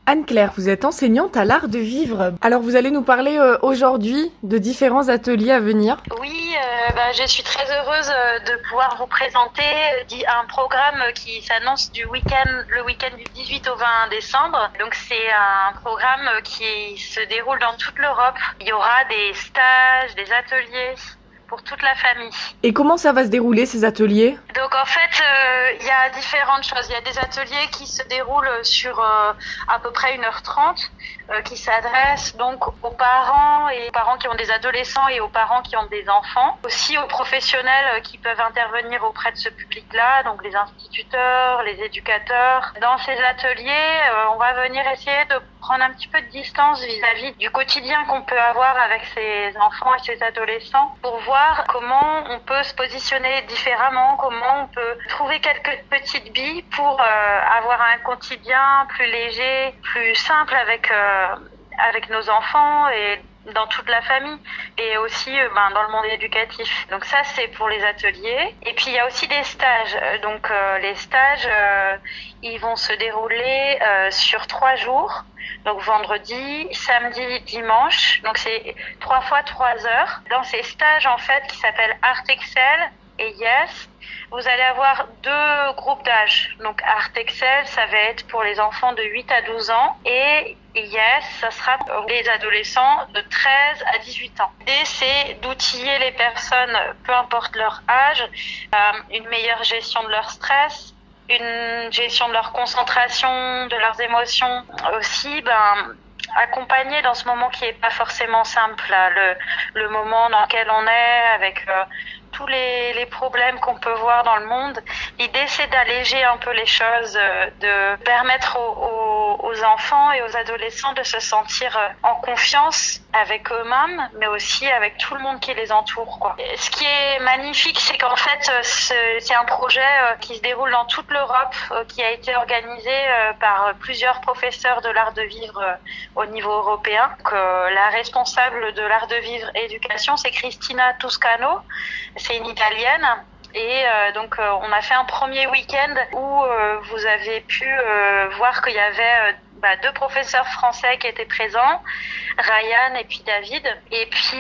Anne-Claire, vous êtes enseignante à l'Art de Vivre. Alors vous allez nous parler aujourd'hui de différents ateliers à venir. Oui, je suis très heureuse de pouvoir vous présenter un programme qui s'annonce le week-end du 18 au 20 décembre. Donc c'est un programme qui se déroule dans toute l'Europe. Il y aura des stages, des ateliers pour toute la famille. Et comment ça va se dérouler ces ateliers ? Donc en fait, il y a différentes choses. Il y a des ateliers qui se déroulent sur à peu près 1h30, qui s'adressent donc aux parents et aux parents qui ont des adolescents et aux parents qui ont des enfants. Aussi aux professionnels qui peuvent intervenir auprès de ce public-là, donc les instituteurs, les éducateurs. Dans ces ateliers, on va venir essayer de prendre un petit peu de distance vis-à-vis du quotidien qu'on peut avoir avec ces enfants et ces adolescents pour voir comment on peut se positionner différemment, comment on peut trouver quelques petites billes pour avoir un quotidien plus léger, plus simple avec nos enfants et dans toute la famille et aussi dans le monde éducatif. Donc ça c'est pour les ateliers. Et puis il y a aussi des stages. Donc les stages ils vont se dérouler sur 3 jours. Donc vendredi, samedi, dimanche. Donc c'est 3 fois 3 heures. Dans ces stages en fait qui s'appellent Art Excel et Yes, vous allez avoir 2 groupes d'âge. Donc Art Excel, ça va être pour les enfants de 8 à 12 ans et Yes, ça sera pour les adolescents de 13 à 18 ans. L'idée, c'est d'outiller les personnes, peu importe leur âge, une meilleure gestion de leur stress, une gestion de leur concentration, de leurs émotions. Aussi, accompagner dans ce moment qui est pas forcément simple, là, le moment dans lequel on est avec tous les problèmes qu'on peut voir dans le monde. L'idée, c'est d'alléger un peu les choses, de permettre aux enfants et aux adolescents de se sentir en confiance avec eux-mêmes, mais aussi avec tout le monde qui les entoure, quoi. Et ce qui est magnifique, c'est qu'en fait, c'est un projet qui se déroule dans toute l'Europe, qui a été organisé par plusieurs professeurs de l'art de vivre au niveau européen. Donc, la responsable de l'art de vivre et éducation, c'est Cristina Toscano. C'est une Italienne. Et donc on a fait un premier week-end où vous avez pu voir qu'il y avait 2 professeurs français qui étaient présents, Ryan et puis David. Et puis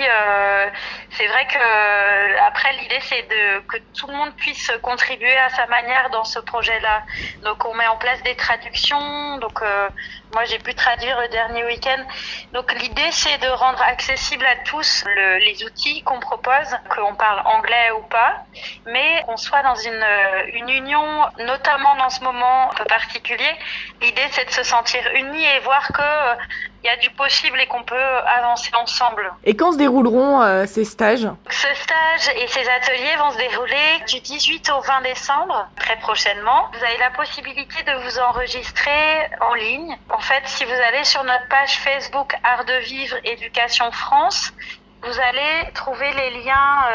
c'est vrai que après l'idée c'est que tout le monde puisse contribuer à sa manière dans ce projet-là. Donc on met en place des traductions. Donc moi j'ai pu traduire le dernier week-end. Donc l'idée c'est de rendre accessible à tous les outils qu'on propose, qu'on parle anglais ou pas, mais qu'on soit dans une union, notamment dans ce moment un peu particulier. L'idée c'est de se sentir unis et voir que il y a du possible et qu'on peut avancer ensemble. Et quand se dérouleront ces stages ? Ce stage et ces ateliers vont se dérouler du 18 au 20 décembre, très prochainement. Vous avez la possibilité de vous enregistrer en ligne. En fait, si vous allez sur notre page Facebook Art de Vivre Éducation France, vous allez trouver les liens,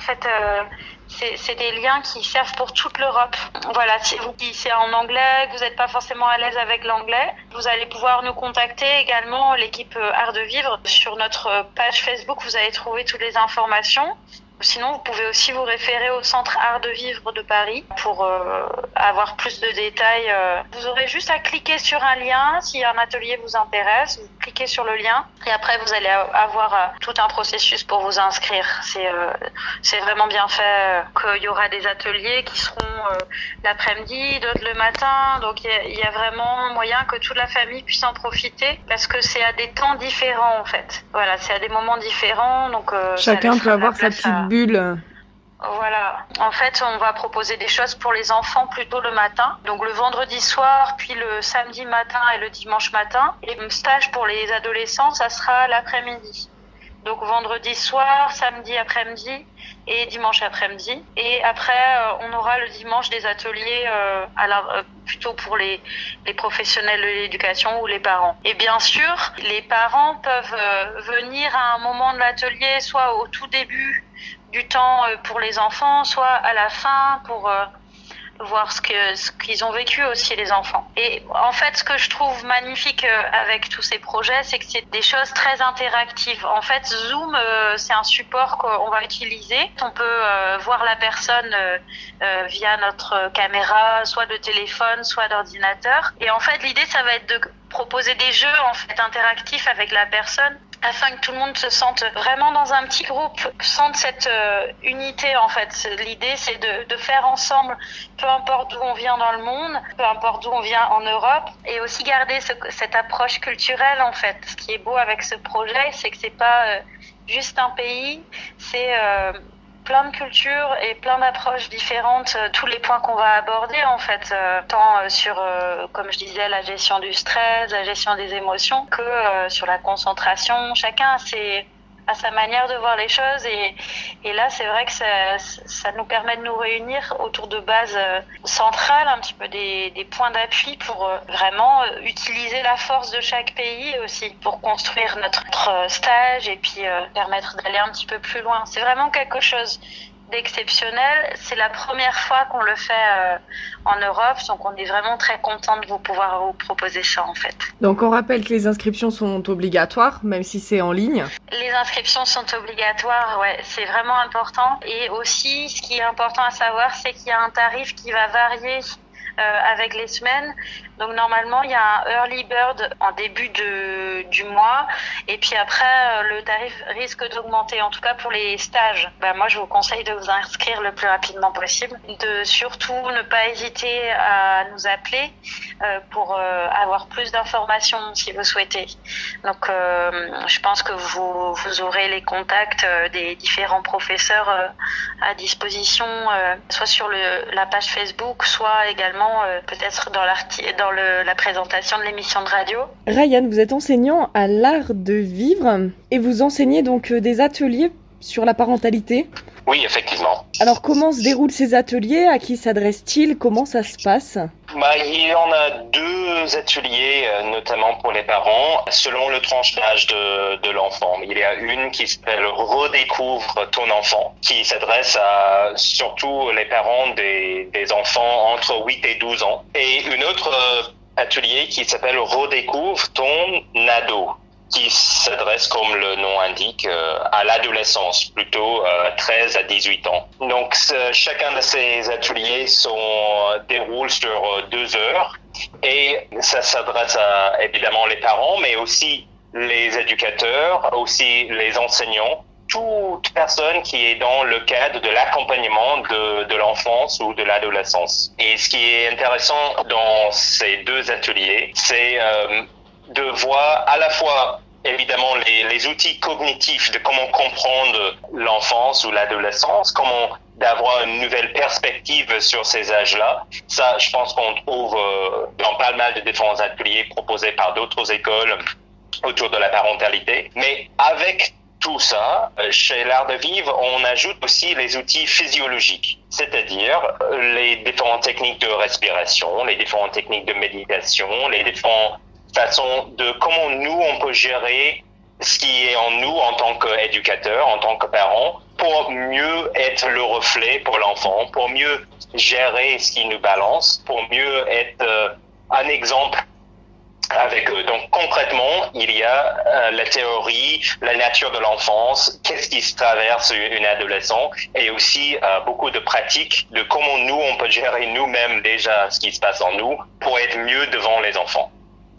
c'est des liens qui servent pour toute l'Europe. Voilà, si c'est en anglais, que vous n'êtes pas forcément à l'aise avec l'anglais, vous allez pouvoir nous contacter également, l'équipe Art de Vivre. Sur notre page Facebook, vous allez trouver toutes les informations. Sinon, vous pouvez aussi vous référer au Centre Art de Vivre de Paris pour avoir plus de détails. Vous aurez juste à cliquer sur un lien si un atelier vous intéresse. Vous cliquez sur le lien et après vous allez avoir tout un processus pour vous inscrire. C'est vraiment bien fait. Qu'il y aura des ateliers qui seront l'après-midi, d'autres le matin. Donc il y a vraiment moyen que toute la famille puisse en profiter parce que c'est à des temps différents en fait. Voilà, c'est à des moments différents. Donc chacun peut avoir sa petite bulle. Voilà. En fait, on va proposer des choses pour les enfants plutôt le matin. Donc le vendredi soir, puis le samedi matin et le dimanche matin. Et le stage pour les adolescents, ça sera l'après-midi. Donc vendredi soir, samedi après-midi et dimanche après-midi. Et après, on aura le dimanche des ateliers plutôt pour les professionnels de l'éducation ou les parents. Et bien sûr, les parents peuvent venir à un moment de l'atelier, soit au tout début du temps pour les enfants, soit à la fin pour voir ce qu'ils ont vécu aussi les enfants. Et en fait, ce que je trouve magnifique avec tous ces projets, c'est que c'est des choses très interactives. En fait, Zoom, c'est un support qu'on va utiliser. On peut voir la personne via notre caméra, soit de téléphone, soit d'ordinateur. Et en fait, l'idée, ça va être de proposer des jeux en fait interactifs avec la personne, afin que tout le monde se sente vraiment dans un petit groupe, sente cette unité en fait. L'idée, c'est de faire ensemble, peu importe d'où on vient dans le monde, peu importe d'où on vient en Europe, et aussi garder cette approche culturelle en fait. Ce qui est beau avec ce projet, c'est que c'est pas juste un pays, c'est plein de cultures et plein d'approches différentes, tous les points qu'on va aborder en fait, tant sur, comme je disais, la gestion du stress, la gestion des émotions, que sur la concentration. Chacun a sa manière de voir les choses et là c'est vrai que ça nous permet de nous réunir autour de bases centrales, un petit peu des points d'appui pour vraiment utiliser la force de chaque pays aussi pour construire notre stage et puis permettre d'aller un petit peu plus loin. C'est vraiment quelque chose d'exceptionnel. C'est la première fois qu'on le fait en Europe, donc on est vraiment très content de pouvoir vous proposer ça en fait. Donc on rappelle que les inscriptions sont obligatoires, même si c'est en ligne. Les inscriptions sont obligatoires, ouais, c'est vraiment important. Et aussi, ce qui est important à savoir, c'est qu'il y a un tarif qui va varier avec les semaines. Donc normalement, il y a un early bird en début du mois et puis après, le tarif risque d'augmenter, en tout cas pour les stages. Moi, je vous conseille de vous inscrire le plus rapidement possible, de surtout ne pas hésiter à nous appeler pour avoir plus d'informations si vous souhaitez. Donc, je pense que vous aurez les contacts des différents professeurs à disposition, soit sur la page Facebook, soit également peut-être dans la présentation de l'émission de radio. Ryan, vous êtes enseignant à l'Art de Vivre et vous enseignez donc des ateliers sur la parentalité. Oui, effectivement. Alors comment se déroulent ces ateliers? À qui s'adressent-ils? Comment ça se passe? Il y en a 2 ateliers, notamment pour les parents, selon le tranche d'âge de l'enfant. Il y a une qui s'appelle Redécouvre ton enfant, qui s'adresse à surtout les parents des enfants entre 8 et 12 ans. Et une autre atelier qui s'appelle Redécouvre ton ado, qui s'adresse, comme le nom indique, à l'adolescence, plutôt 13 à 18 ans. Donc, chacun de ces ateliers déroule sur 2 heures et ça s'adresse à, évidemment, les parents, mais aussi les éducateurs, aussi les enseignants, toute personne qui est dans le cadre de l'accompagnement de l'enfance ou de l'adolescence. Et ce qui est intéressant dans ces 2 ateliers, c'est de voir à la fois évidemment les outils cognitifs de comment comprendre l'enfance ou l'adolescence, comment d'avoir une nouvelle perspective sur ces âges-là. Ça, je pense qu'on trouve dans pas mal de différents ateliers proposés par d'autres écoles autour de la parentalité. Mais avec tout ça, chez l'Art de Vivre, on ajoute aussi les outils physiologiques, c'est-à-dire les différentes techniques de respiration, les différentes techniques de méditation, les différentes façons de comment nous, on peut gérer ce qui est en nous en tant qu'éducateurs, en tant que parents, pour mieux être le reflet pour l'enfant, pour mieux gérer ce qui nous balance, pour mieux être un exemple avec eux. Donc concrètement, il y a la théorie, la nature de l'enfance, qu'est-ce qui se traverse une adolescent, et aussi beaucoup de pratiques de comment nous, on peut gérer nous-mêmes déjà ce qui se passe en nous pour être mieux devant les enfants.